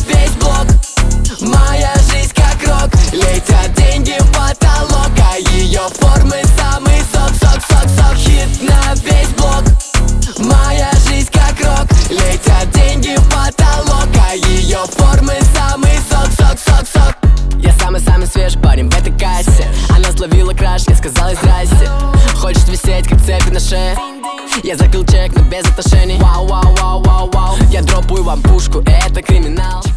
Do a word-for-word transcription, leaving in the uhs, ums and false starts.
весь блок. Моя жизнь как рок, летят деньги в потолок, а ее формы самый сок, сок, сок, сок. Хит на весь блок. Моя жизнь как рок, летят деньги в потолок, а ее формы самый сок, сок, сок, сок. Я самый-самый свежий парень в этой кассе. Она словила краш, я сказала здрасте. Хочет висеть, как цепи на шее. Я закрыл чек, но без отношений. Вау, вау, вау, вау, вау. Я дропаю вам пушку, это криминал.